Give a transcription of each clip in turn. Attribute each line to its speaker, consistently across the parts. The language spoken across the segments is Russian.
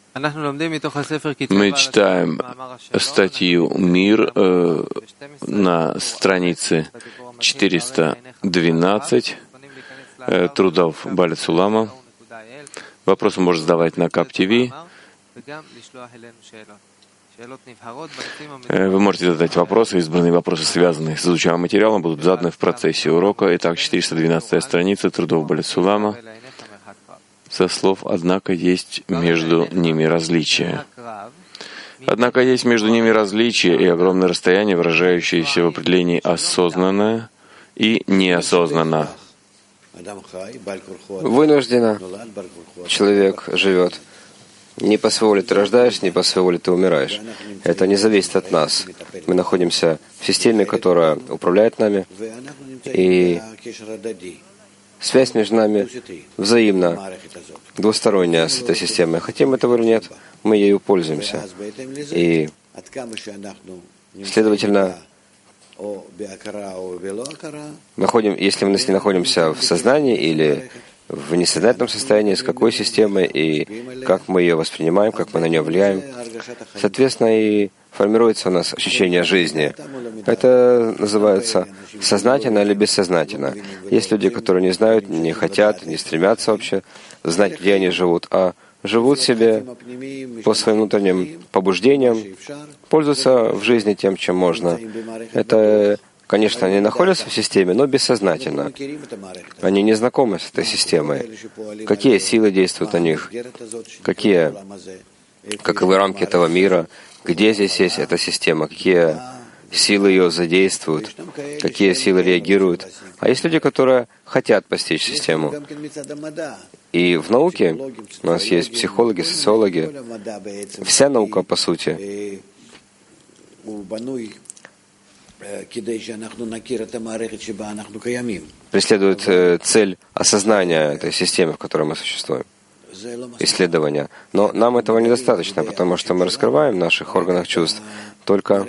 Speaker 1: Мы читаем статью «Мир» на странице 412 трудов Баля Цулама. Вопросы можно задавать на КАП-ТВ. Вы можете задать вопросы, избранные вопросы, связанные с изучаемым материалом, будут заданы в процессе урока. Итак, 412 страница трудов Баля Цулама. Со слов «Однако есть между ними различия». Однако есть между ними различия и огромное расстояние, выражающееся в определении «осознанно» и «неосознанно».
Speaker 2: Вынужденно человек живет. Не по своей воле ты рождаешься, не по своей воле ты умираешь. Это не зависит от нас. Мы находимся в системе, которая управляет нами, и связь между нами взаимна, двусторонняя с этой системой. Хотим этого или нет, мы ею пользуемся. И, следовательно, если мы находимся в сознании или в несознательном состоянии, с какой системой и как мы ее воспринимаем, как мы на нее влияем, соответственно, и формируется у нас ощущение жизни. Это называется сознательно или бессознательно. Есть люди, которые не знают, не хотят, не стремятся вообще знать, где они живут, а живут себе по своим внутренним побуждениям, пользуются в жизни тем, чем можно. Это, конечно, они находятся в системе, но бессознательно. Они не знакомы с этой системой. Какие силы действуют на них? Каковы рамки этого мира? Где здесь есть эта система? Какие силы ее задействуют? Какие силы реагируют? А есть люди, которые хотят постичь систему. И в науке у нас есть психологи, социологи. Вся наука, по сути, преследует цель осознания этой системы, в которой мы существуем, исследования. Но нам этого недостаточно, потому что мы раскрываем в наших органах чувств только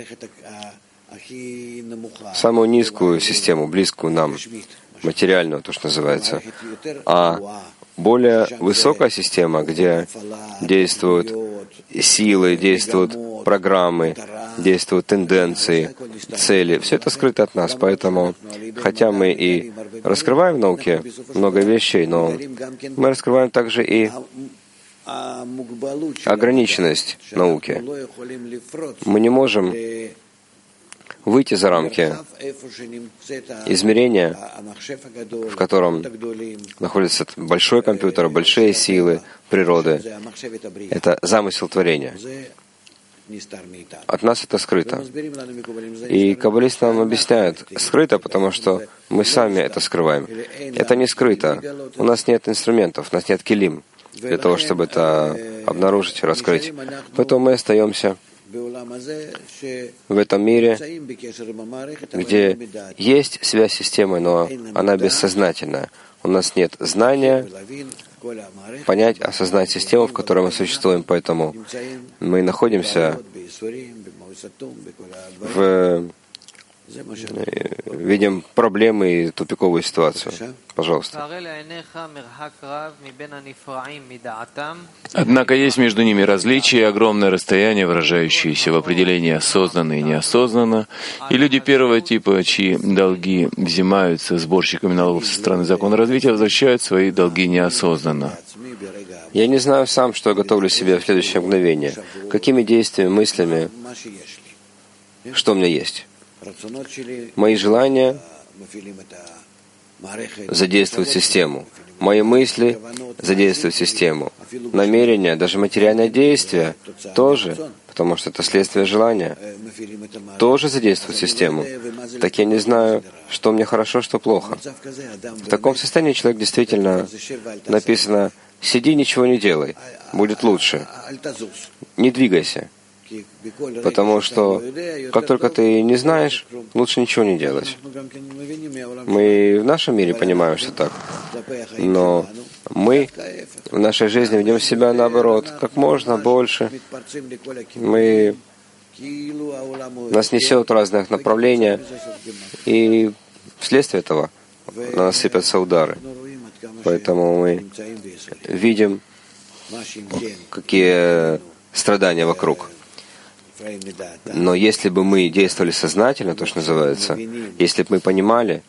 Speaker 2: самую низкую систему, близкую нам, материальную, то, что называется. А более высокая система, где действуют силы, действуют программы, действуют тенденции, цели, все это скрыто от нас. Поэтому, хотя мы и раскрываем в науке много вещей, но мы раскрываем также и ограниченность науки. Мы не можем выйти за рамки измерения, в котором находится большой компьютер, большие силы природы. Это замысел творения. От нас это скрыто. И каббалисты нам объясняют, скрыто, потому что мы сами это скрываем. Это не скрыто. У нас нет инструментов, у нас нет килим для того, чтобы это обнаружить, раскрыть. Поэтому мы остаемся в этом мире, где есть связь с системой, но она бессознательная. У нас нет знания, понять, осознать систему, в которой мы существуем. Поэтому мы находимся видим проблемы и тупиковую ситуацию. Пожалуйста.
Speaker 1: Однако есть между ними различия и огромное расстояние, выражающееся в определении осознанно и неосознанно, и люди первого типа, чьи долги взимаются сборщиками налогов со стороны закона развития, возвращают свои долги неосознанно.
Speaker 2: Я не знаю сам, что я готовлю себе в следующее мгновение. Какими действиями, мыслями, что у меня есть. Мои желания задействуют систему. Мои мысли задействуют систему. Намерения, даже материальное действие тоже, потому что это следствие желания, тоже задействует систему. Так я не знаю, что мне хорошо, что плохо. В таком состоянии человек действительно, написано, сиди, ничего не делай, будет лучше. Не двигайся. Потому что, как только ты не знаешь, лучше ничего не делать. Мы в нашем мире понимаем, что так. Но мы в нашей жизни ведем себя наоборот, как можно больше. Нас несет в разных направлениях, и вследствие этого на нас сыпятся удары. Поэтому мы видим, какие страдания вокруг. Но если бы мы действовали сознательно, то, что называется, если бы мы понимали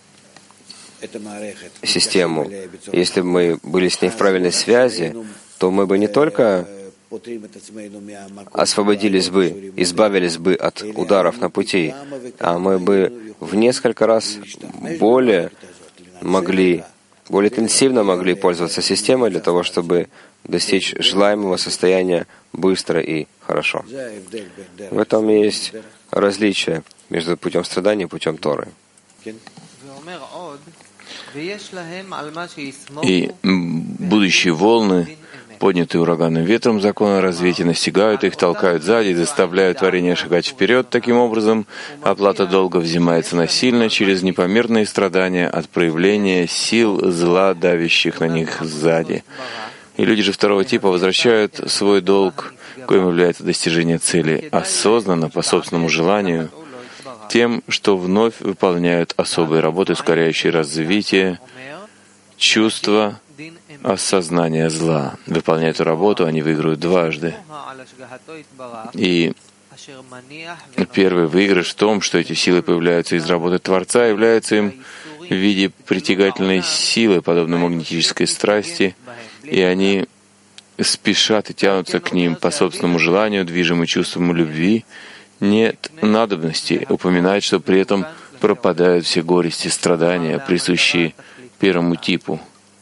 Speaker 2: систему, если бы мы были с ней в правильной связи, то мы бы не только освободились бы, избавились бы от ударов на пути, а мы бы в несколько раз более интенсивно могли пользоваться системой для того, чтобы достичь желаемого состояния быстро и хорошо. В этом есть различие между путем страдания и путем Торы.
Speaker 1: И будущие волны, поднятые ураганным ветром закона развития, настигают их, толкают сзади и заставляют творение шагать вперед. Таким образом, оплата долга взимается насильно через непомерные страдания от проявления сил зла, давящих на них сзади. И люди же второго типа возвращают свой долг, коим является достижение цели, осознанно, по собственному желанию, тем, что вновь выполняют особые работы, ускоряющие развитие чувства осознания зла. Выполняя эту работу, они выиграют дважды. И первый выигрыш в том, что эти силы появляются из работы Творца, являются им в виде притягательной силы, подобной магнетической страсти, и они спешат и тянутся к ним по собственному желанию, движимы чувством любви. Нет надобности упоминать, что при этом пропадают все горести и страдания, присущие первому типу.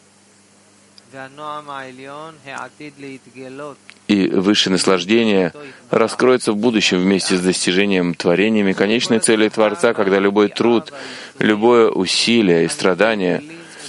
Speaker 1: И высшее наслаждение раскроется в будущем вместе с достижением творениями конечной цели Творца, когда любой труд, любое усилие и страдание,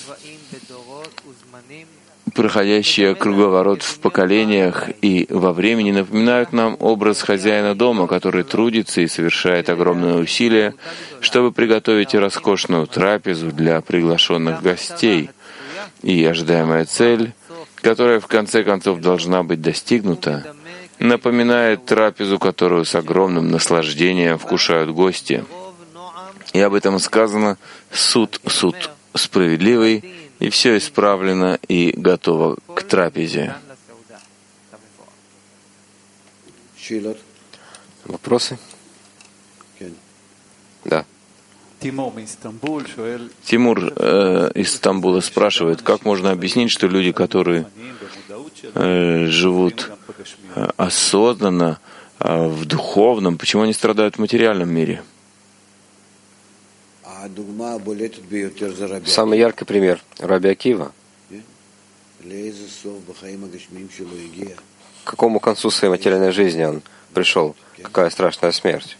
Speaker 1: проходящие круговорот в поколениях и во времени, напоминают нам образ хозяина дома, который трудится и совершает огромные усилия, чтобы приготовить роскошную трапезу для приглашенных гостей. И ожидаемая цель, которая в конце концов должна быть достигнута, напоминает трапезу, которую с огромным наслаждением вкушают гости. И об этом сказано: суд справедливый, и все исправлено и готово к трапезе.
Speaker 2: Вопросы? Да.
Speaker 1: Тимур из Стамбула спрашивает, как можно объяснить, что люди, которые живут осознанно в духовном, почему они страдают в материальном мире?
Speaker 2: Самый яркий пример — Раби Акива. К какому концу своей материальной жизни он пришел? Какая страшная смерть?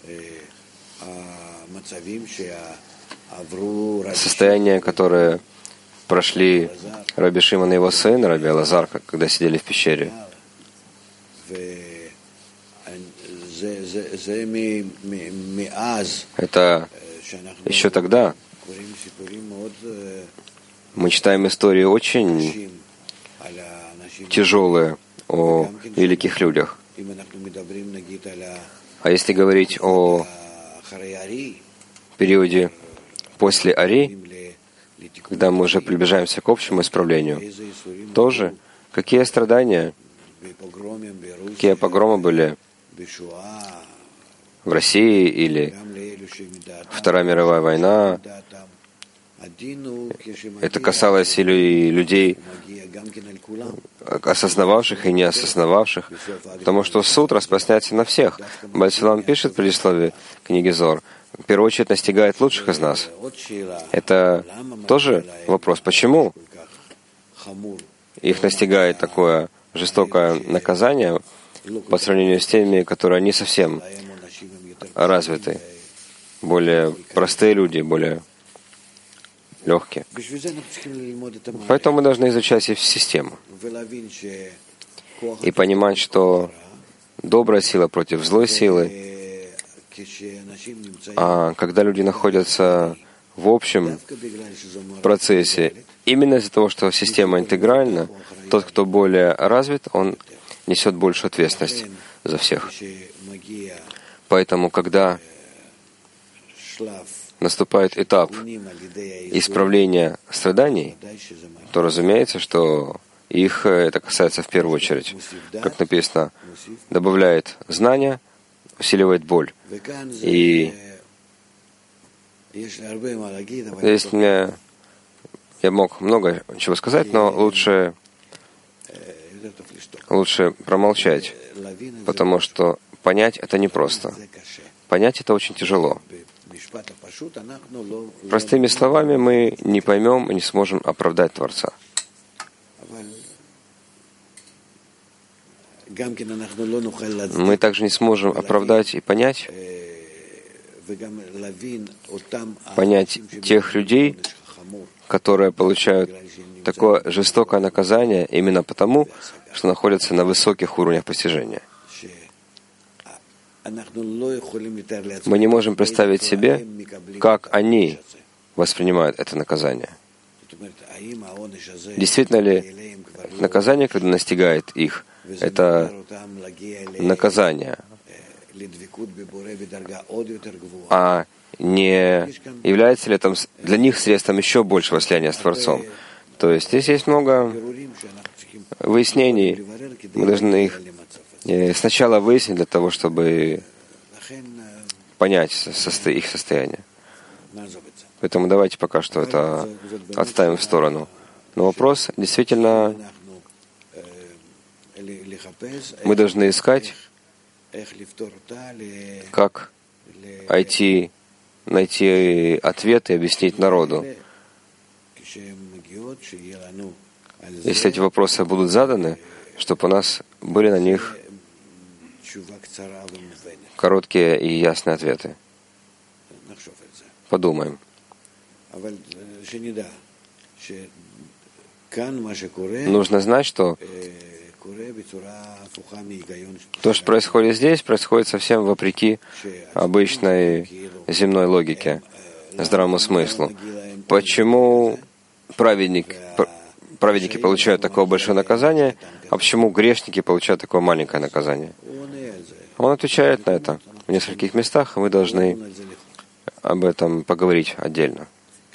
Speaker 2: Состояние, которое прошли Раби Шимон и его сын, Раби Элазар, когда сидели в пещере. Это еще тогда мы читаем истории очень тяжелые о великих людях. А если говорить о периоде после Ари, когда мы уже приближаемся к общему исправлению, тоже какие страдания, какие погромы были в России или Вторая мировая война. Это касалось и людей, осознававших и не осознававших, потому что суд распространяется на всех. Бальсилам пишет в предисловии книги Зор: в первую очередь настигает лучших из нас. Это тоже вопрос, почему их настигает такое жестокое наказание по сравнению с теми, которые не совсем развиты, более простые люди, более легкие. Поэтому мы должны изучать систему и понимать, что добрая сила против злой силы, а когда люди находятся в общем процессе, именно из-за того, что система интегральна, тот, кто более развит, он несет большую ответственность за всех. Поэтому, когда наступает этап исправления страданий, то разумеется, что их это касается в первую очередь. Как написано, добавляет знания, усиливает боль. И здесь я мог много чего сказать, но лучше промолчать, потому что понять это непросто. Понять это очень тяжело. Простыми словами мы не поймем и не сможем оправдать Творца. Мы также не сможем оправдать и понять тех людей, которые получают такое жестокое наказание именно потому, что находятся на высоких уровнях постижения. Мы не можем представить себе, как они воспринимают это наказание. Действительно ли наказание, когда настигает их, это наказание, а не является ли это для них средством еще большего слияния с Творцом? То есть здесь есть много выяснений. Мы должны их сначала выяснить для того, чтобы понять их состояние. Поэтому давайте пока что это отставим в сторону. Но вопрос действительно, мы должны искать, как найти ответы и объяснить народу. Если эти вопросы будут заданы, чтобы у нас были на них короткие и ясные ответы. Подумаем. Нужно знать, что то, что происходит здесь, происходит совсем вопреки обычной земной логике, здравому смыслу. Почему праведники получают такое большое наказание, а почему грешники получают такое маленькое наказание? Он отвечает на это в нескольких местах, и мы должны об этом поговорить отдельно.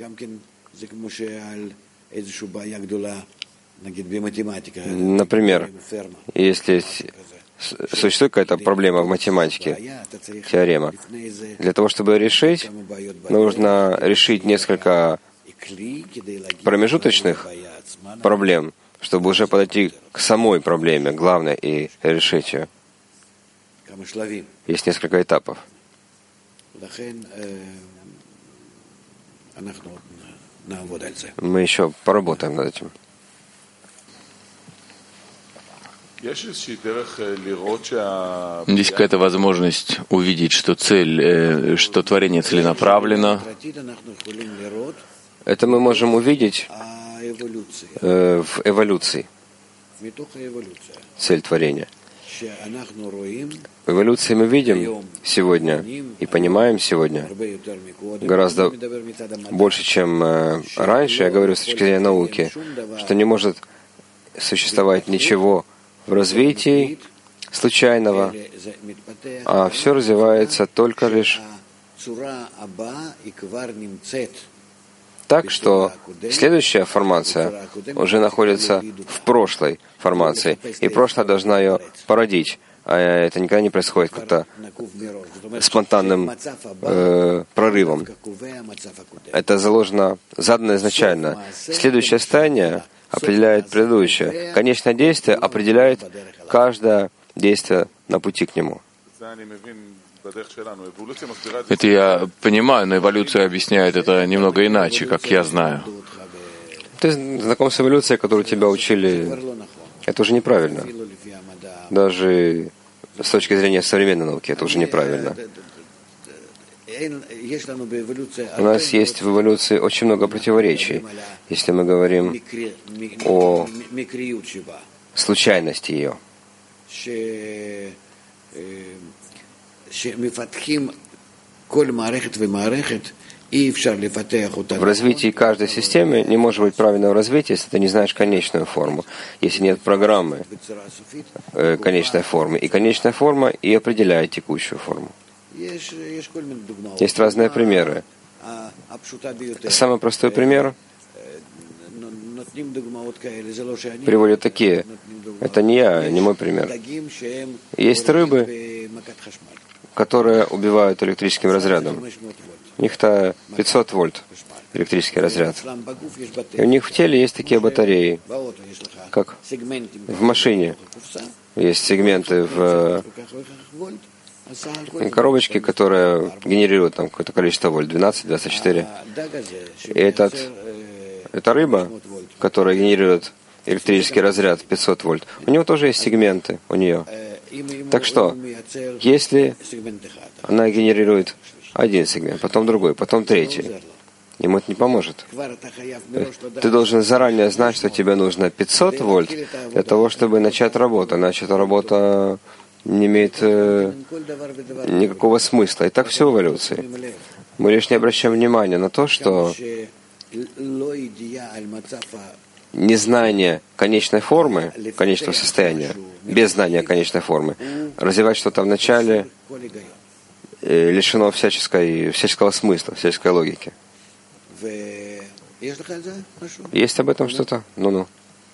Speaker 2: Например, если существует какая-то проблема в математике, теорема, для того, чтобы ее решить, нужно решить несколько промежуточных проблем, чтобы уже подойти к самой проблеме, главной, и решить ее. Есть несколько этапов. Мы еще поработаем над этим.
Speaker 1: Есть какая-то возможность увидеть, что что творение целенаправленно.
Speaker 2: Это мы можем увидеть в эволюции. Цель творения. В эволюции мы видим сегодня и понимаем сегодня гораздо больше, чем раньше, я говорю с точки зрения науки, что не может существовать ничего в развитии случайного, а все развивается только лишь так, что следующая формация уже находится в прошлой формации, и прошлое должна ее породить. А это никогда не происходит как-то спонтанным прорывом. Это задано изначально. Следующее состояние определяет предыдущее. Конечное действие определяет каждое действие на пути к нему.
Speaker 1: Это я понимаю, но эволюция объясняет это немного иначе, как я знаю.
Speaker 2: Ты знаком с эволюцией, которую тебя учили. Это уже неправильно. Даже с точки зрения современной науки это уже неправильно. У нас есть в эволюции очень много противоречий, если мы говорим о случайности ее. В развитии каждой системы не может быть правильного развития, если ты не знаешь конечную форму, если нет программы конечной формы. И конечная форма и определяет текущую форму. Есть разные примеры. Самый простой пример приводят такие. Это не я, не мой пример. Есть рыбы, которые убивают электрическим разрядом. У них-то 500 вольт электрический разряд. И у них в теле есть такие батареи, как в машине. Есть сегменты в коробочке, которые генерируют там какое-то количество вольт, 12, 24. И эта рыба, которая генерирует электрический разряд 500 вольт, у него тоже есть сегменты, у нее. Так что, если она генерирует один сегмент, потом другой, потом третий, ему это не поможет. Ты должен заранее знать, что тебе нужно 500 вольт для того, чтобы начать работу, иначе эта работа не имеет никакого смысла. И так все в эволюции. Мы лишь не обращаем внимания на то, что незнание конечной формы, конечного состояния, без знания конечной формы, развивать что-то в начале лишено всяческого смысла, всяческой логики. Есть об этом что-то? Ну-ну.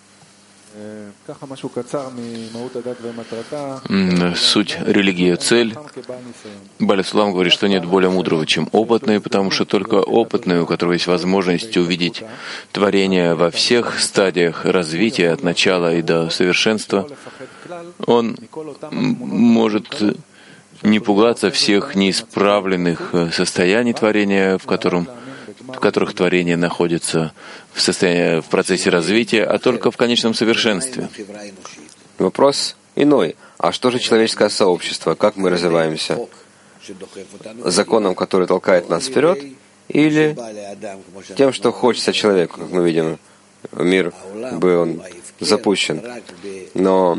Speaker 1: Суть религии, цель. Баля Сулам говорит, что нет более мудрого, чем опытный, потому что только опытный, у которого есть возможность увидеть творение во всех стадиях развития, от начала и до совершенства, он может не пугаться всех неисправленных состояний творения, в которых творение находится в процессе развития, а только в конечном совершенстве.
Speaker 2: Вопрос иной. А что же человеческое сообщество? Как мы развиваемся? Законом, который толкает нас вперед, или тем, что хочется человеку, как мы видим, мир он запущен. Но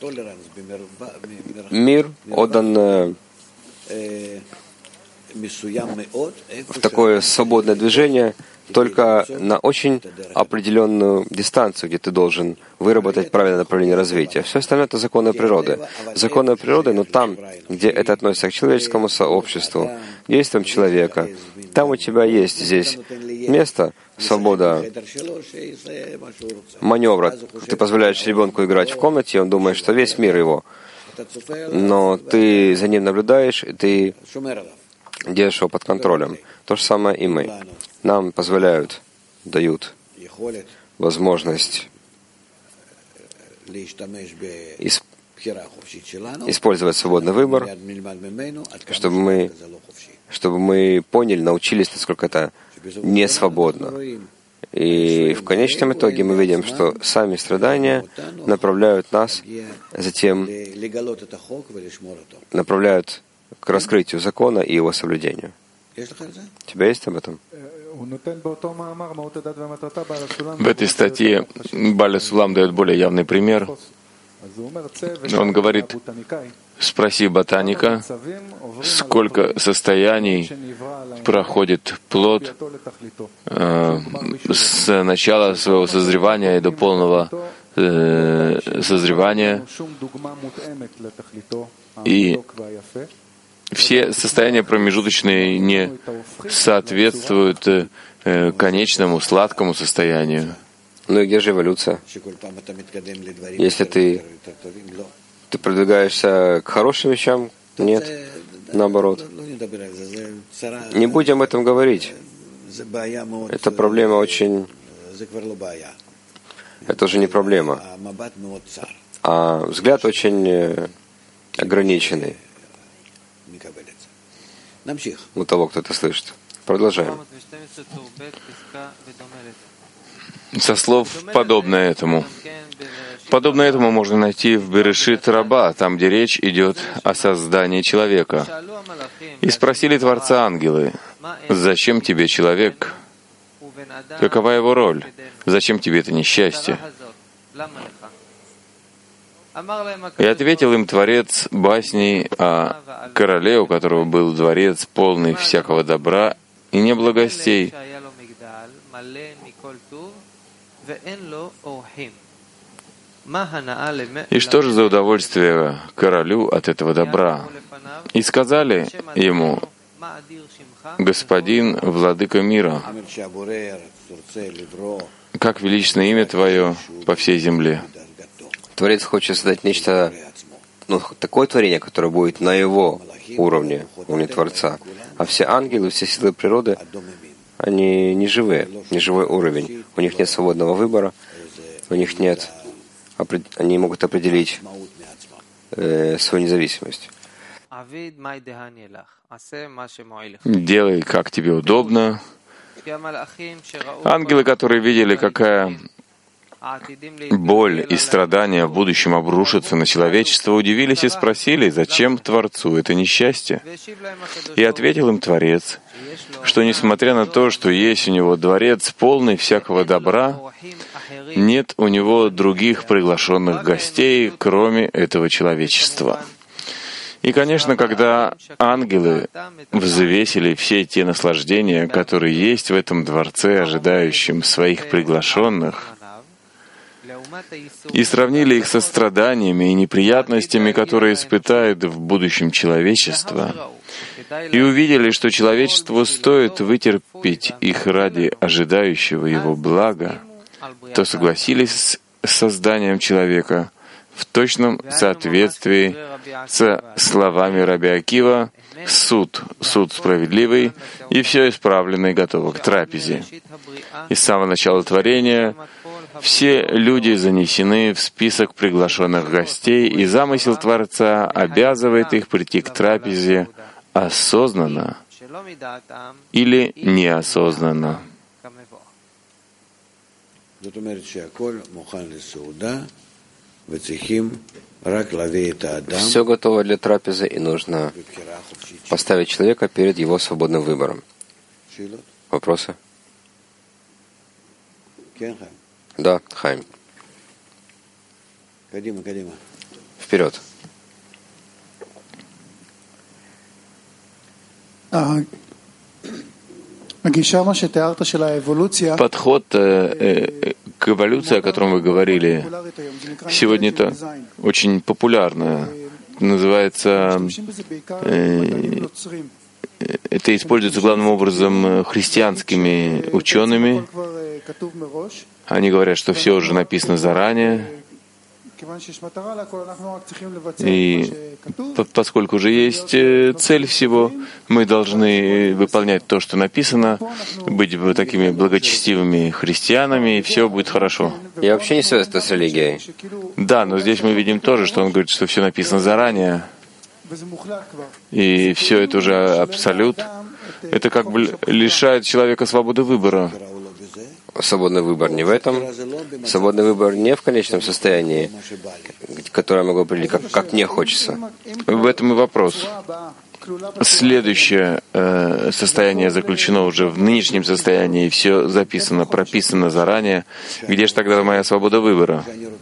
Speaker 2: мир отдан в такое свободное движение только на очень определенную дистанцию, где ты должен выработать правильное направление развития. Все остальное — это законы природы. Законы природы, но там, где это относится к человеческому сообществу, к действиям человека, там у тебя есть здесь место, свобода маневра. Ты позволяешь ребенку играть в комнате, он думает, что весь мир его. Но ты за ним наблюдаешь, и ты держишь его под контролем. То же самое и мы. Нам дают возможность использовать свободный выбор, чтобы мы поняли, научились, насколько это не свободно. И в конечном итоге мы видим, что сами страдания направляют нас, затем направляют к раскрытию закона и его соблюдению. У тебя есть об этом?
Speaker 1: В этой статье Баля Сулам дает более явный пример. Он говорит: спроси ботаника, сколько состояний проходит плод с начала своего созревания и до полного созревания. И все состояния промежуточные не соответствуют конечному, сладкому состоянию.
Speaker 2: Ну и где же эволюция? Если ты продвигаешься к хорошим вещам, нет, наоборот. Не будем об этом говорить. Это проблема очень... Это уже не проблема, а взгляд очень ограниченный у того, кто это слышит. Продолжаем.
Speaker 1: Со слов подобное этому. Подобно этому можно найти в Берешит Раба, там, где речь идет о создании человека. И спросили Творца ангелы: «Зачем тебе человек? Какова его роль? Зачем тебе это несчастье?» И ответил им Творец басней о короле, у которого был дворец, полный всякого добра и неблагостей. И что же за удовольствие королю от этого добра? И сказали ему: «Господин, владыка мира, как величественно имя Твое по всей земле.
Speaker 2: Творец хочет создать нечто, такое творение, которое будет на его уровне Творца. А все ангелы, все силы природы, они не живые, не живой уровень. У них нет свободного выбора, у них нет, они могут определить свою независимость.
Speaker 1: Делай, как тебе удобно. Ангелы, которые видели, какая боль и страдания в будущем обрушатся на человечество, удивились и спросили, зачем Творцу это несчастье? И ответил им Творец, что несмотря на то, что есть у него дворец, полный всякого добра, нет у него других приглашенных гостей, кроме этого человечества. И, конечно, когда ангелы взвесили все те наслаждения, которые есть в этом дворце, ожидающем своих приглашенных, и сравнили их со страданиями и неприятностями, которые испытает в будущем человечество, и увидели, что человечеству стоит вытерпеть их ради ожидающего его блага, то согласились с созданием человека в точном соответствии со словами Раби Акива: «Суд справедливый, и все исправлено и готово к трапезе». И с самого начала творения все люди занесены в список приглашенных гостей, и замысел Творца обязывает их прийти к трапезе осознанно или неосознанно.
Speaker 2: Все готово для трапезы, и нужно поставить человека перед его свободным выбором. Вопросы? Да, Хайм. Вперед.
Speaker 1: Подход к эволюции, о котором вы говорили, сегодня это очень популярно. Называется, это используется главным образом христианскими учеными. Они говорят, что все уже написано заранее. И поскольку уже есть цель всего, мы должны выполнять то, что написано, быть такими благочестивыми христианами, и все будет хорошо.
Speaker 2: Я вообще не связан это с религией.
Speaker 1: Да, но здесь мы видим тоже, что он говорит, что все написано заранее, и все это уже абсолют. Это как бы лишает человека свободы выбора.
Speaker 2: Свободный выбор не в этом. Свободный выбор не в конечном состоянии, которое я могу определить, как мне хочется.
Speaker 1: В этом и вопрос. Следующее состояние заключено уже в нынешнем состоянии, и все записано, прописано заранее. Где же тогда моя свобода выбора?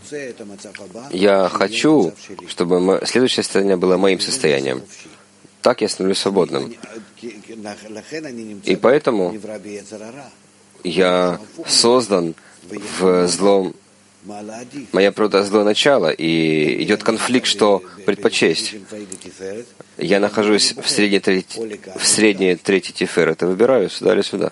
Speaker 2: Я хочу, чтобы следующее состояние было моим состоянием. Так я становлюсь свободным. И поэтому я создан в злом. Моя природа — злое начало, и идет конфликт, что предпочесть. Я нахожусь в средней трети тиферет, и выбираю сюда или сюда.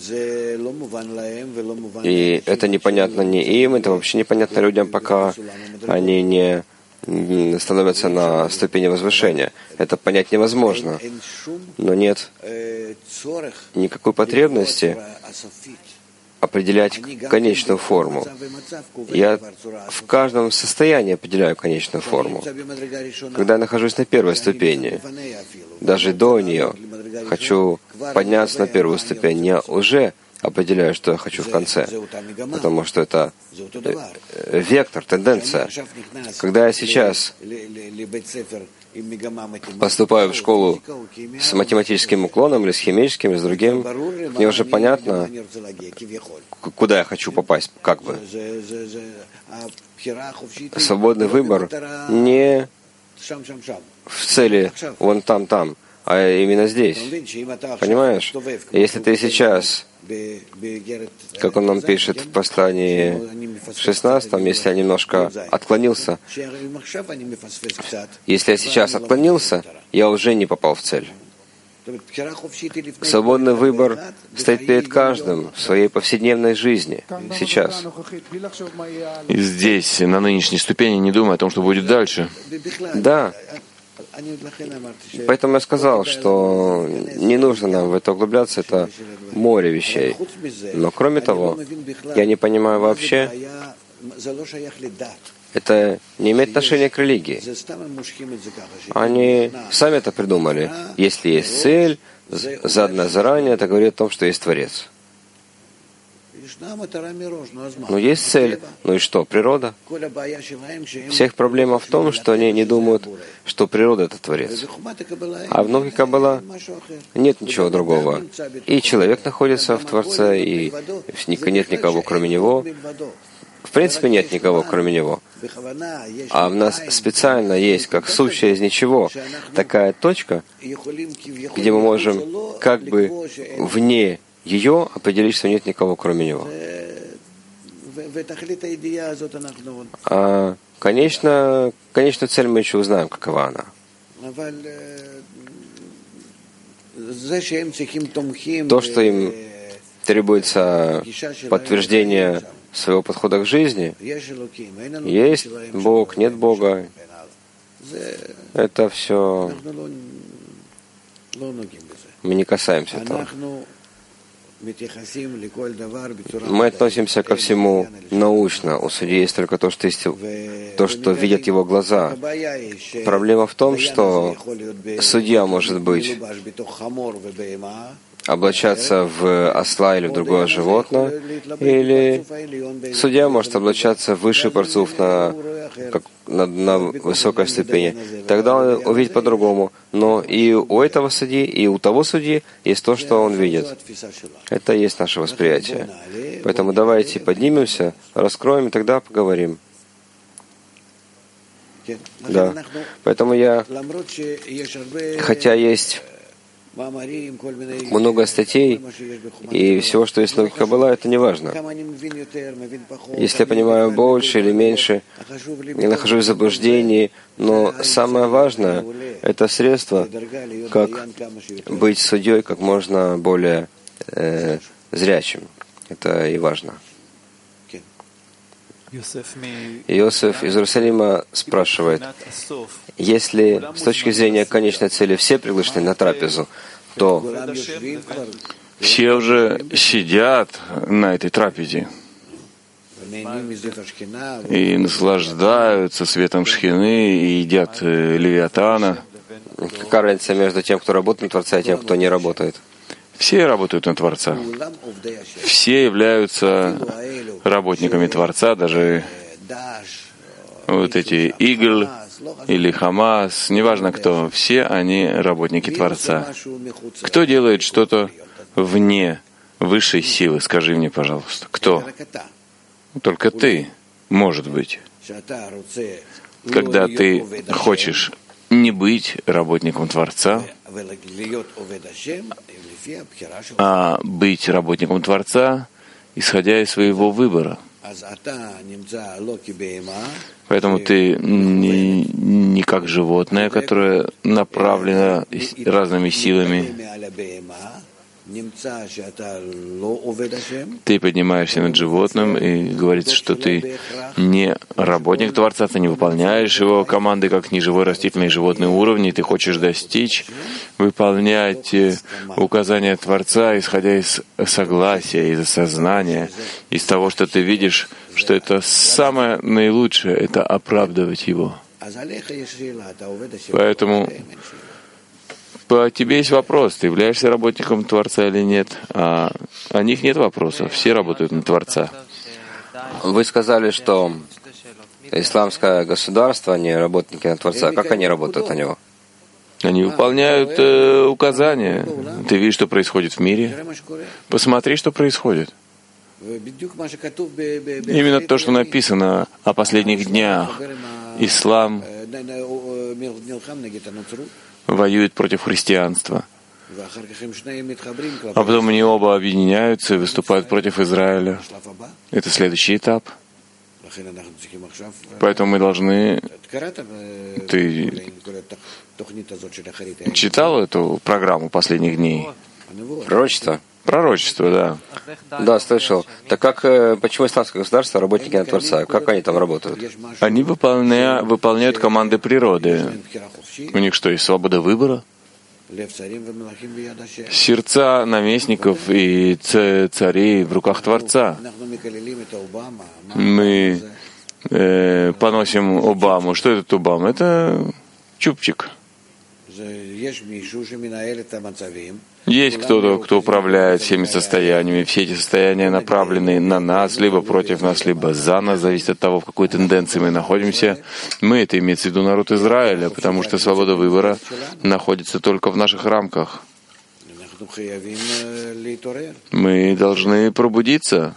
Speaker 2: И это непонятно не им, это вообще непонятно людям, пока они не становятся на ступени возвышения. Это понять невозможно. Но нет никакой потребности определять конечную форму. Я в каждом состоянии определяю конечную форму. Когда я нахожусь на первой ступени, даже до нее, хочу подняться на первую ступень, я уже определяю, что я хочу в конце, потому что это вектор, тенденция. Когда я сейчас поступаю в школу с математическим уклоном или с химическим, или с другим, мне уже понятно, куда я хочу попасть, как бы. Свободный выбор не в цели вон там, а именно здесь. Понимаешь? Если ты сейчас, как он нам пишет в послании 16, если я немножко отклонился, если я сейчас отклонился, я уже не попал в цель. Свободный выбор стоит перед каждым в своей повседневной жизни, сейчас.
Speaker 1: И здесь, на нынешней ступени, не думай о том, что будет дальше.
Speaker 2: Да. Поэтому я сказал, что не нужно нам в это углубляться, это море вещей. Но кроме того, я не понимаю вообще, это не имеет отношения к религии. Они сами это придумали. Если есть цель, заданная заранее, это говорит о том, что есть Творец. Но есть цель. Ну и что? Природа. Всех проблема в том, что они не думают, что природа — это Творец. А в науке Каббала нет ничего другого. И человек находится в Творце, и нет никого, кроме него. В принципе, нет никого, кроме него. А в нас специально есть, как сущее из ничего, такая точка, где мы можем как бы вне ее определить, что нет никого, кроме него. А конечную цель мы еще узнаем, какова она. То, что им требуется подтверждение своего подхода к жизни, есть Бог, нет Бога, это все мы не касаемся этого. Мы относимся ко всему научно. У судьи есть только то, что видят его глаза. Проблема в том, что судья может быть облачаться в осла или в другое животное, или судья может облачаться в высший парцуф на высокой ступени. Тогда он увидит по-другому. Но и у этого судьи, и у того судьи есть то, что он видит. Это и есть наше восприятие. Поэтому давайте поднимемся, раскроем, и тогда поговорим. Да. Поэтому хотя есть много статей и всего, что есть в науке Каббала, это не важно. Если я понимаю больше или меньше, я нахожусь в заблуждении, но самое важное — это средство, как быть судьей как можно более зрячим. Это и важно. Иосиф из Иерусалима спрашивает, если с точки зрения конечной цели все приглашены на трапезу, то
Speaker 1: все уже сидят на этой трапезе и наслаждаются светом шхины и едят левиатана.
Speaker 2: Какая разница между тем, кто работает на Творца, и тем, кто не работает?
Speaker 1: Все работают на Творца. Все являются работниками Творца, даже вот эти Игл или Хамас, неважно кто, все они работники Творца. Кто делает что-то вне высшей силы? Скажи мне, пожалуйста, кто? Только ты, может быть. Когда ты хочешь не быть работником Творца, а быть работником Творца, исходя из своего выбора. Поэтому ты не как животное, которое направлено разными силами. Ты поднимаешься над животным, и говорится, что ты не работник Творца, ты не выполняешь его команды, как неживой, растительный и животный уровни, ты хочешь достичь, выполнять указания Творца, исходя из согласия, из осознания, из того, что ты видишь, что это самое наилучшее, это оправдывать его. Поэтому по тебе есть вопрос, ты являешься работником Творца или нет, а о них нет вопросов, все работают на Творца.
Speaker 2: Вы сказали, что исламское государство, они работники на Творца. Как они работают на него?
Speaker 1: Они выполняют указания. Ты видишь, что происходит в мире? Посмотри, что происходит. Именно то, что написано о последних днях. Ислам воюет против христианства. А потом они оба объединяются и выступают против Израиля. Это следующий этап. Поэтому мы должны... Ты читал эту программу последних дней?
Speaker 2: Пророчество?
Speaker 1: Пророчество, да.
Speaker 2: Да, слышал. Так как, почему исламское государство, работники на Творца, как они там работают?
Speaker 1: Они выполняют команды природы. У них что, есть свобода выбора? Сердца наместников и царей в руках Творца. Мы поносим Обаму. Что это Обама? Это чупчик. Есть кто-то, кто управляет всеми состояниями. Все эти состояния направлены на нас, либо против нас, либо за нас. Зависит от того, в какой тенденции мы находимся. Мы, это имеется в виду народ Израиля, потому что свобода выбора находится только в наших рамках. Мы должны пробудиться.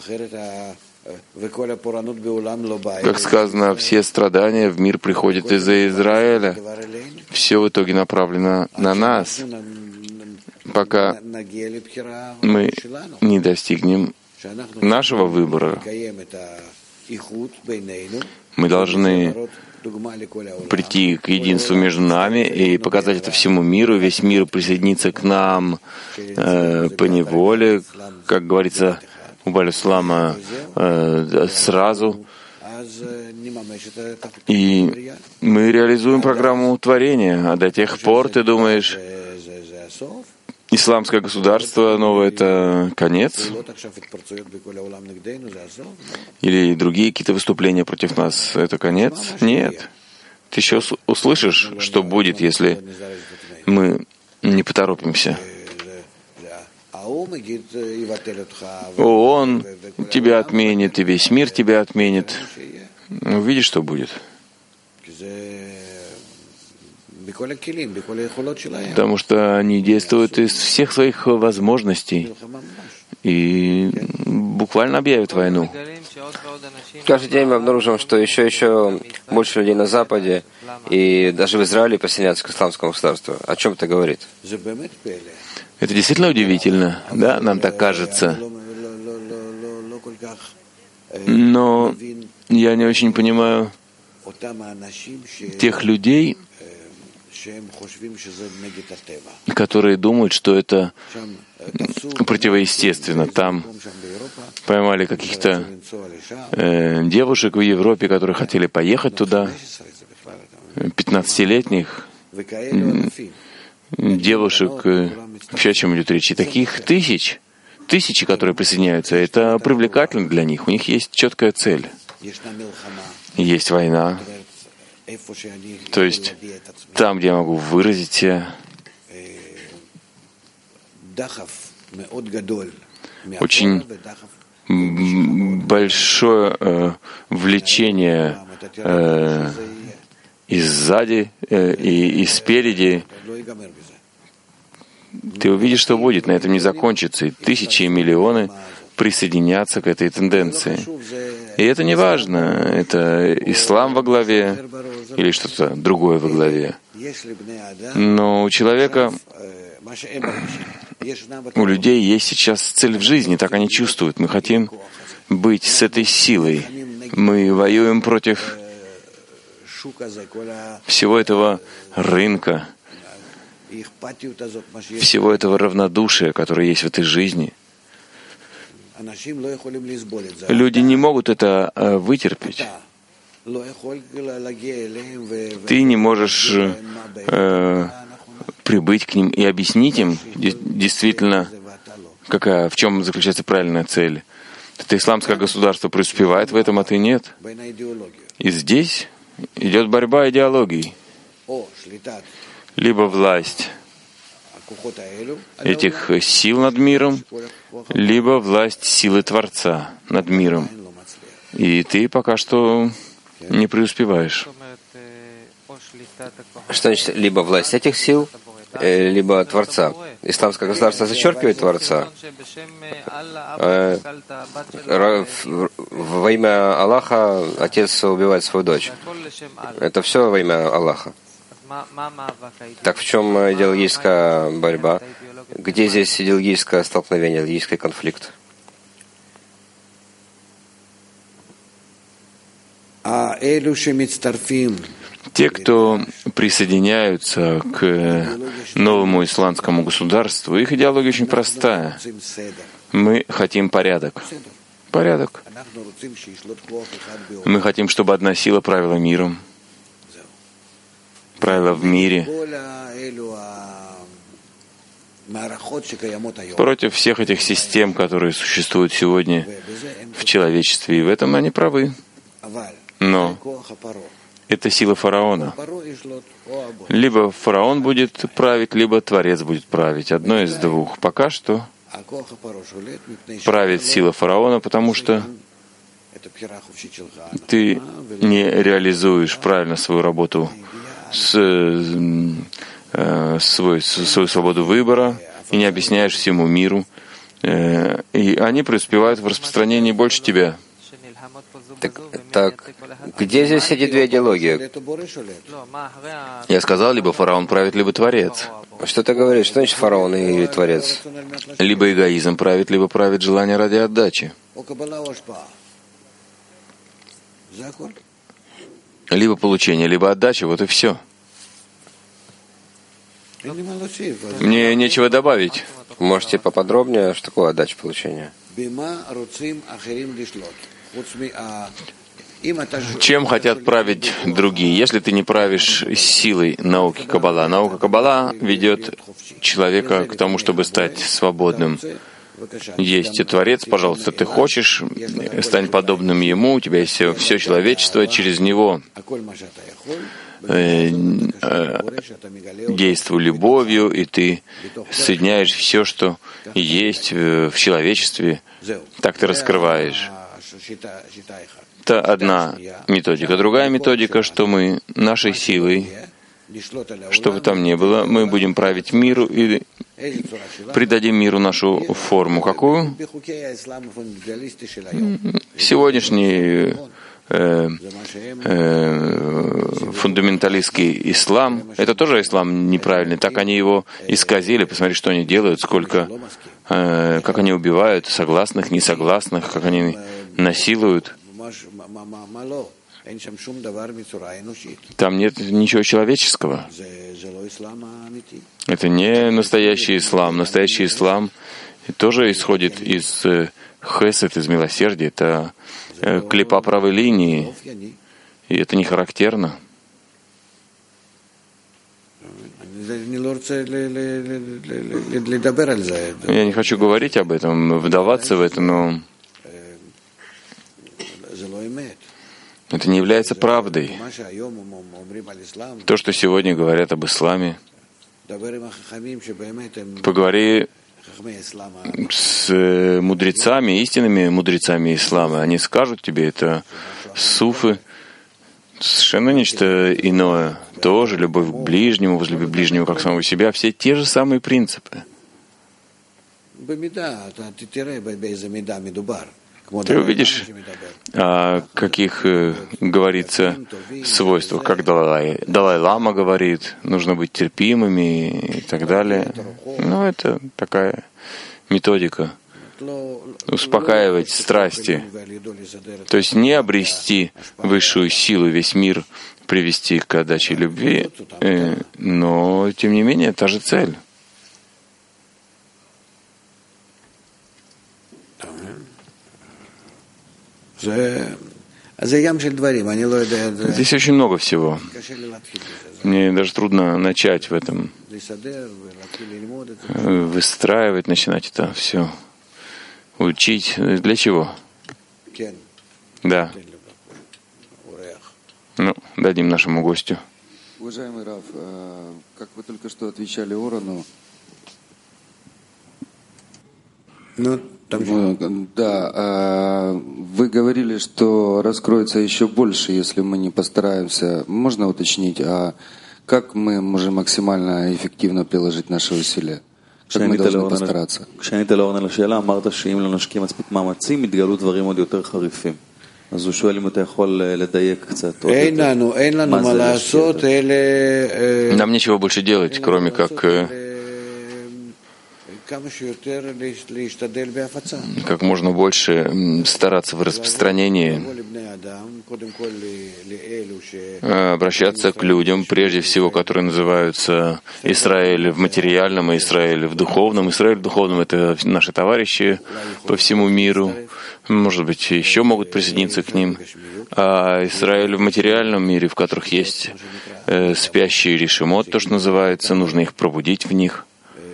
Speaker 1: Как сказано, все страдания в мир приходят из-за Израиля. Все в итоге направлено на нас. Пока мы не достигнем нашего выбора, мы должны прийти к единству между нами и показать это всему миру. Весь мир присоединится к нам по неволе, как говорится у Баль-Ислама, сразу. И мы реализуем программу творения. А до тех пор, ты думаешь, исламское государство новое — это конец? Или другие какие-то выступления против нас — это конец? Нет. Ты еще услышишь, что будет, если мы не поторопимся. ООН тебя отменит, и весь мир тебя отменит. Увидишь, что будет. Потому что они действуют из всех своих возможностей и буквально объявят войну.
Speaker 2: Каждый день мы обнаружим, что еще больше людей на Западе и даже в Израиле присоединяются к исламскому государству. О чем это говорит?
Speaker 1: Это действительно удивительно, да, нам так кажется. Но я не очень понимаю тех людей, которые думают, что это противоестественно. Там поймали каких-то девушек в Европе, которые хотели поехать туда, 15-летних девушек, вообще о чем идет речь, и таких тысячи, которые присоединяются. Это привлекательно для них, у них есть четкая цель. Есть война, то есть там, где я могу выразить себя, очень большое влечение и сзади, и спереди. Ты увидишь, что будет, на этом не закончится, и тысячи и миллионы присоединятся к этой тенденции. И это не важно, это ислам во главе или что-то другое во главе. Но у человека, у людей есть сейчас цель в жизни, так они чувствуют. Мы хотим быть с этой силой. Мы воюем против всего этого рынка, всего этого равнодушия, которое есть в этой жизни. Люди не могут это вытерпеть. Ты не можешь прибыть к ним и объяснить им действительно, в чем заключается правильная цель. Это исламское государство преуспевает в этом, а ты нет. И здесь идет борьба идеологий. Либо власть этих сил над миром, либо власть силы Творца над миром. И ты пока что не преуспеваешь.
Speaker 2: Что значит либо власть этих сил, либо Творца? Исламское государство зачеркивает Творца. Во имя Аллаха отец убивает свою дочь. Это все во имя Аллаха. Так в чем идеологическая борьба? Где здесь идеологическое столкновение, идеологический конфликт?
Speaker 1: Те, кто присоединяются к новому исламскому государству, их идеология очень простая. Мы хотим порядок. Порядок. Мы хотим, чтобы одна сила правила миром, правила в мире, против всех этих систем, которые существуют сегодня в человечестве. И в этом они правы. Но это сила фараона. Либо фараон будет править, либо Творец будет править. Одно из двух. Пока что правит сила фараона, потому что ты не реализуешь правильно свою работу, свою свободу выбора и не объясняешь всему миру. И они преуспевают в распространении больше тебя.
Speaker 2: Так, где здесь эти две идеологии?
Speaker 1: Я сказал, либо фараон правит, либо Творец.
Speaker 2: Что ты говоришь? Что значит фараон или Творец?
Speaker 1: Либо эгоизм правит, либо правит желание ради отдачи. Либо получение, либо отдача, вот и все. Мне нечего добавить.
Speaker 2: Можете поподробнее, что такое отдача получения?
Speaker 1: Чем хотят править другие? Если ты не правишь силой науки Каббала, наука Каббала ведет человека к тому, чтобы стать свободным. Есть Творец, пожалуйста, ты хочешь, стань подобным Ему, у тебя есть все человечество, через него действуй любовью, и ты соединяешь все, что есть в человечестве, так ты раскрываешь. Это одна методика. Другая методика, что мы нашей силой, что бы там ни было, мы будем править миру и придадим миру нашу форму. Какую? Сегодняшний фундаменталистский ислам, это тоже ислам неправильный. Так они его исказили. Посмотри, что они делают, сколько, как они убивают согласных, несогласных, как они насилуют. Там нет ничего человеческого. Это не настоящий ислам. Настоящий ислам тоже исходит из хесед, из милосердия. Это клипа правой линии. И это не характерно. Я не хочу говорить об этом, вдаваться в это, но это не является правдой. То, что сегодня говорят об исламе, поговори с мудрецами, истинными мудрецами ислама. Они скажут тебе, это суфы, совершенно нечто иное. Тоже любовь к ближнему, возлюби ближнего как самого себя. Все те же самые принципы. Ты увидишь, о каких говорится свойствах, как Далай-лама говорит, нужно быть терпимыми и так далее. Ну, это такая методика. Успокаивать страсти. То есть не обрести высшую силу, весь мир привести к отдаче любви, но, тем не менее, та же цель. Здесь очень много всего. Мне даже трудно начать в этом, выстраивать, начинать это все, учить. Для чего? Да. Ну, дадим нашему гостю.
Speaker 3: Уважаемый Рав, как вы только что отвечали Орану, да, вы говорили, что раскроется еще больше, если мы не постараемся. Можно уточнить, а как мы можем максимально эффективно приложить наши усилия? Как мы должны постараться?
Speaker 4: כשענית לאורן על השאלה, אמרת שאם לא נשקיע מספיק מאמצים, יתגלו דברים עוד יותר חריפים. אז הוא שואל אם אתה יכול לדייק קצת.
Speaker 1: Нам нечего больше делать, кроме как как можно больше стараться в распространении, обращаться к людям, прежде всего, которые называются Израиль в материальном и Израиль в духовном. Израиль в духовном — это наши товарищи по всему миру. Может быть, еще могут присоединиться к ним. А Израиль в материальном мире, в которых есть спящий решимот, то, что называется, нужно их пробудить в них.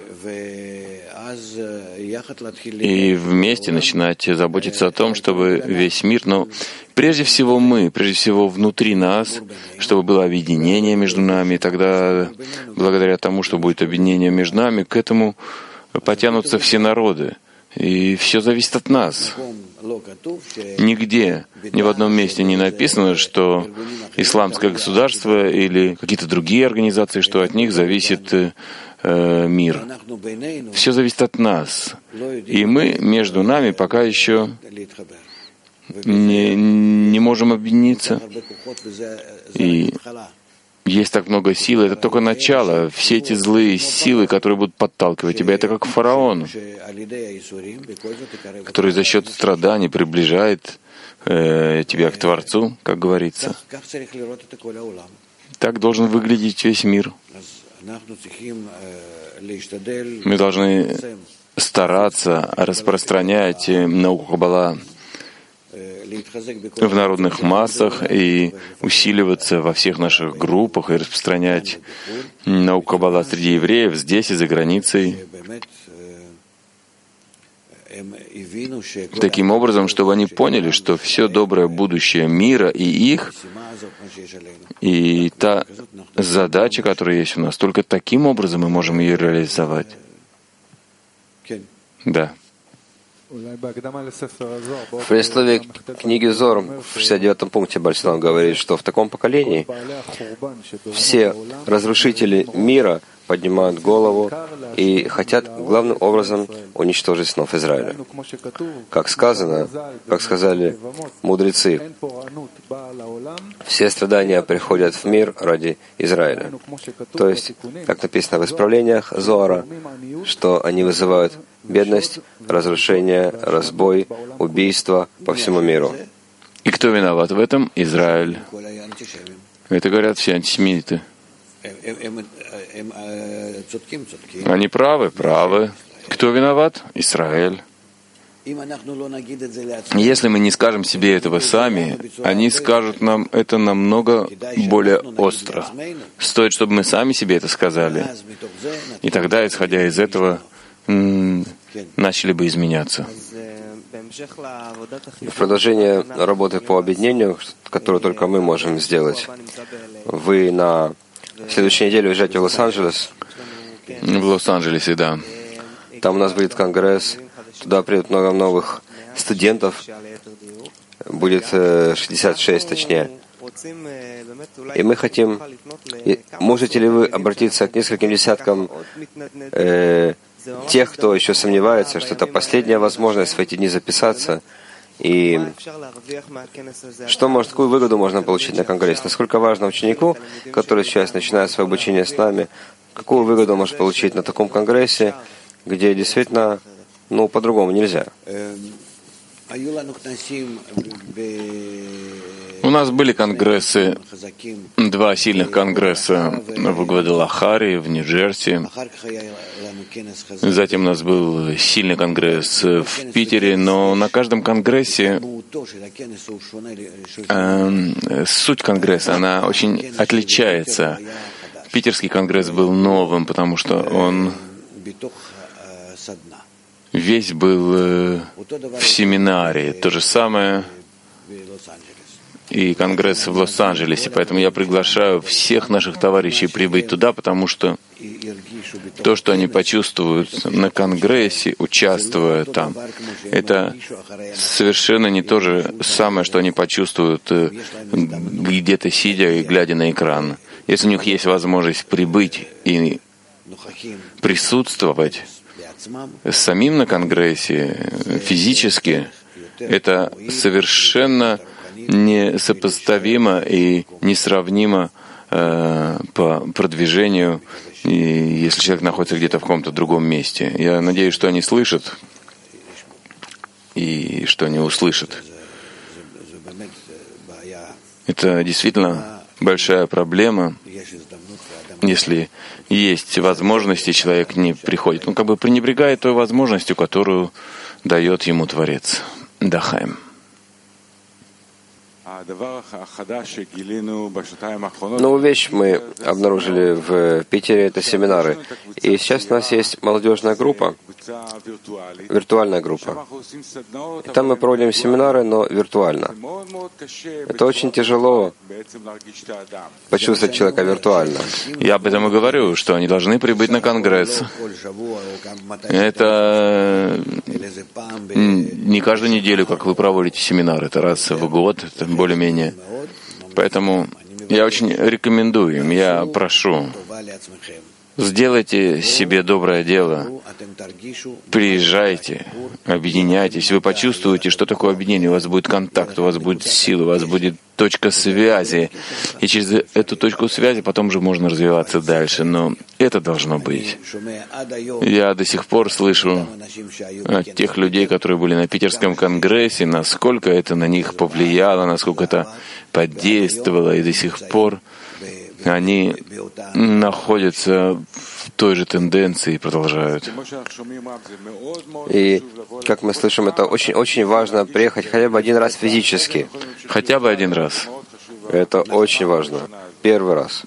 Speaker 1: И вместе начинать заботиться о том, чтобы весь мир, но прежде всего внутри нас, чтобы было объединение между нами, и тогда, благодаря тому, что будет объединение между нами, к этому потянутся все народы. И все зависит от нас. Нигде, ни в одном месте не написано, что исламское государство или какие-то другие организации, что от них зависит мир. Все зависит от нас. И мы между нами пока еще не можем объединиться. И есть так много сил, это только начало. Все эти злые силы, которые будут подталкивать тебя, это как фараон, который за счет страданий приближает тебя к Творцу, как говорится. Так должен выглядеть весь мир. Мы должны стараться распространять науку Каббала в народных массах и усиливаться во всех наших группах и распространять науку Каббала среди евреев здесь и за границей, таким образом, чтобы они поняли, что все доброе будущее мира и их, и та задача, которая есть у нас, только таким образом мы можем ее реализовать. Да.
Speaker 2: В предисловии книги Зор в 69-м пункте Бальсалам говорит, что в таком поколении все разрушители мира поднимают голову и хотят главным образом уничтожить снов Израиля. Как сказали мудрецы, все страдания приходят в мир ради Израиля. То есть, как написано в исправлениях Зоара, что они вызывают бедность, разрушение, разбой, убийство по всему миру.
Speaker 1: И кто виноват в этом? Израиль. Это говорят все антисемиты. Они правы. Кто виноват? Израиль. Если мы не скажем себе этого сами, они скажут нам это намного более остро. Стоит, чтобы мы сами себе это сказали. И тогда, исходя из этого, начали бы изменяться.
Speaker 2: В продолжение работы по объединению, которую только мы можем сделать, вы на следующей неделе уезжаете в Лос-Анджелес.
Speaker 1: В Лос-Анджелесе, да.
Speaker 2: Там у нас будет конгресс, туда придут много новых студентов, будет 66 точнее. И мы хотим, можете ли вы обратиться к нескольким десяткам тех, кто еще сомневается, что это последняя возможность в эти дни записаться, и какую выгоду можно получить на конгрессе? Насколько важно ученику, который сейчас начинает свое обучение с нами, какую выгоду он может получить на таком конгрессе, где действительно, по-другому нельзя.
Speaker 1: У нас были конгрессы, 2 сильных конгресса в Гвадалахаре, в Нью-Джерси. Затем у нас был сильный конгресс в Питере, но на каждом конгрессе суть конгресса, она очень отличается. Питерский конгресс был новым, потому что он весь был в семинаре. То же самое и конгресс в Лос-Анджелесе. Поэтому я приглашаю всех наших товарищей прибыть туда, потому что то, что они почувствуют на конгрессе, участвуя там, это совершенно не то же самое, что они почувствуют где-то сидя и глядя на экран. Если у них есть возможность прибыть и присутствовать самим на конгрессе физически, это совершенно несопоставимо и несравнимо по продвижению И если человек находится где-то в каком-то другом месте, я надеюсь, что они слышат и что они услышат. Это действительно большая проблема, если есть возможности, человек не приходит. Он как бы пренебрегает той возможностью, которую дает ему Творец. Дахаим.
Speaker 2: Новую вещь мы обнаружили в Питере, это семинары. И сейчас у нас есть молодежная группа, виртуальная группа. И там мы проводим семинары, но виртуально. Это очень тяжело почувствовать человека виртуально.
Speaker 1: Я об этом и говорю, что они должны прибыть на конгресс. Это не каждую неделю, как вы проводите семинар, это раз в год, это более-менее. Поэтому я очень рекомендую им, я прошу, сделайте себе доброе дело, приезжайте, объединяйтесь, вы почувствуете, что такое объединение, у вас будет контакт, у вас будет сила, у вас будет точка связи, и через эту точку связи потом же можно развиваться дальше, но это должно быть. Я до сих пор слышу от тех людей, которые были на Питерском конгрессе, насколько это на них повлияло, насколько это подействовало, и до сих пор они находятся в той же тенденции и продолжают.
Speaker 2: И, как мы слышим, это очень-очень важно приехать хотя бы один раз физически.
Speaker 1: Хотя бы один раз.
Speaker 2: Это очень важно. Первый раз.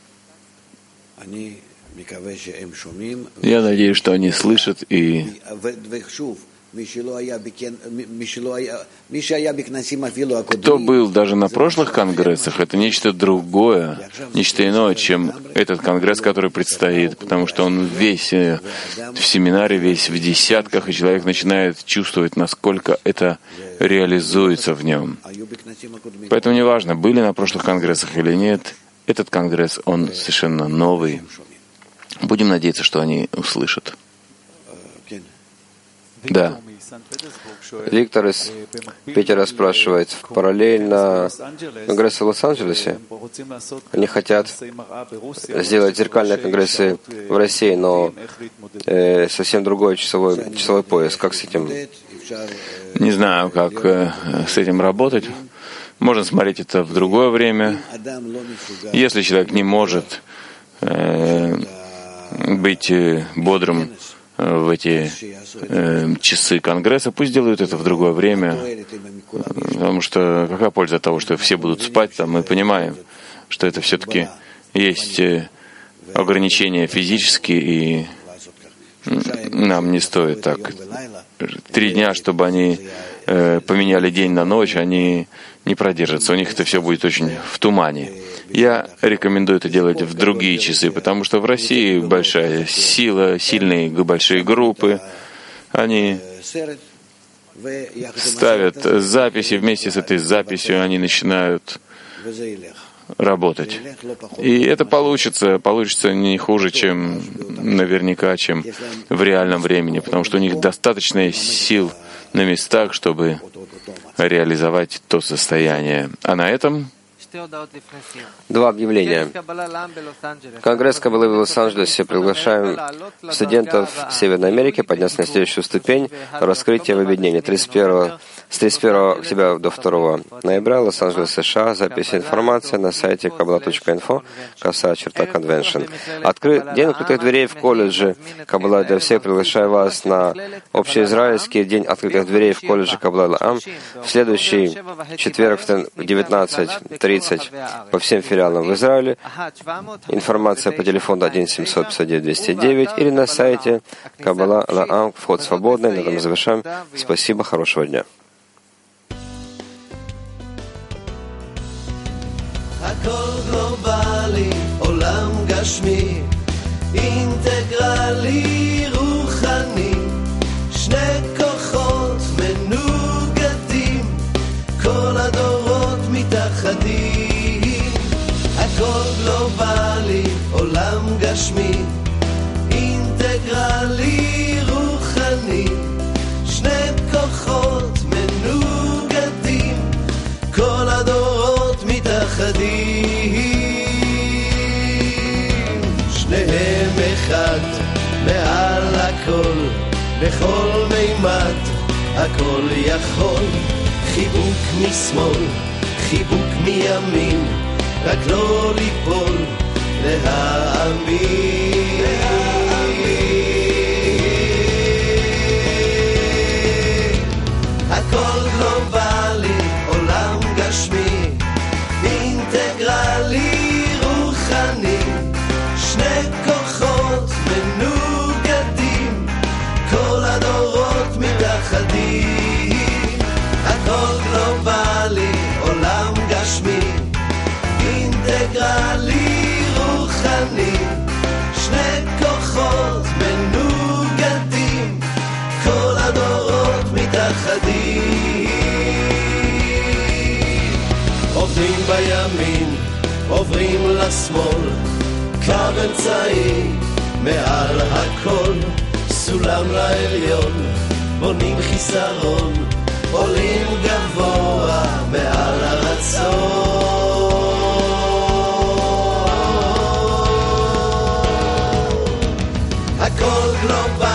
Speaker 1: Я надеюсь, что они слышат и... Кто был даже на прошлых конгрессах, это нечто другое, нечто иное, чем этот конгресс, который предстоит, потому что он весь в семинаре, весь в десятках, и человек начинает чувствовать, насколько это реализуется в нем. Поэтому неважно, были на прошлых конгрессах или нет, этот конгресс, он совершенно новый. Будем надеяться, что они услышат. Да.
Speaker 2: Виктор из Питера спрашивает, параллельно конгрессу в Лос-Анджелесе они хотят сделать зеркальные конгрессы в России, но совсем другой часовой пояс. Как с этим?
Speaker 1: Не знаю, как с этим работать. Можно смотреть это в другое время. Если человек не может быть бодрым в эти часы конгресса, пусть делают это в другое время, потому что какая польза от того, что все будут спать там, мы понимаем, что это все-таки есть ограничения физические, и нам не стоит так. 3 дня, чтобы они поменяли день на ночь, они не продержатся, у них это все будет очень в тумане. Я рекомендую это делать в другие часы, потому что в России большая сила, сильные большие группы, они ставят записи, вместе с этой записью они начинают работать. И это получится не хуже, чем наверняка, чем в реальном времени, потому что у них достаточно сил на местах, чтобы реализовать то состояние. А на этом
Speaker 2: 2 объявления. Конгресс Каббалы в Лос-Анджелесе. Приглашаем студентов Северной Америки подняться на следующую ступень раскрытия в объединении. С 31 октября до 2 ноября, Лос-Анджелес, США. Запись информации на сайте kabbalah.info, /convention. День открытых дверей в колледже Каббала для всех. Приглашаю вас на общеизраильский день открытых дверей в колледже Каббала Лаам в следующий четверг в 19:30 по всем филиалам в Израиле. Информация по телефону 1-759-209 или на сайте Каббала Лаам. Вход свободный. На этом мы завершаем. Спасибо. Хорошего дня.
Speaker 5: הכל גלובלי, עולם גשמי, אינטגרלי, רוחני, 2 כוחות מנוגדים, כל הדורות מתאחדים. הכל גלובלי, עולם גשמי, אינטגרלי, רוחני, 2 כוחות מנוגדים, כל הדורות מתאחדים. שניהם אחד, מעל הכל, בכל מימד, הכל יכול. חיבוק משמאל, חיבוק מימין, רק לא ליפול, להאמין. הכל גלובלי, עולם גשמי, אינטגרלי, רוחני, שני כוחות מנוגדים, כל הדורות מתאחדים. הכל גלובלי, עולם גשמי, אינטגרלי, רוחני, שני כוחות מנוגדים, כל הדורות מתאחדים. עובדים בימין, עוברים לשמאל, קו אמצעי מעל הכל, סולם לעליון, בונים חיסרון, עולים גבוה מעל הרצון. הכל גלובלי,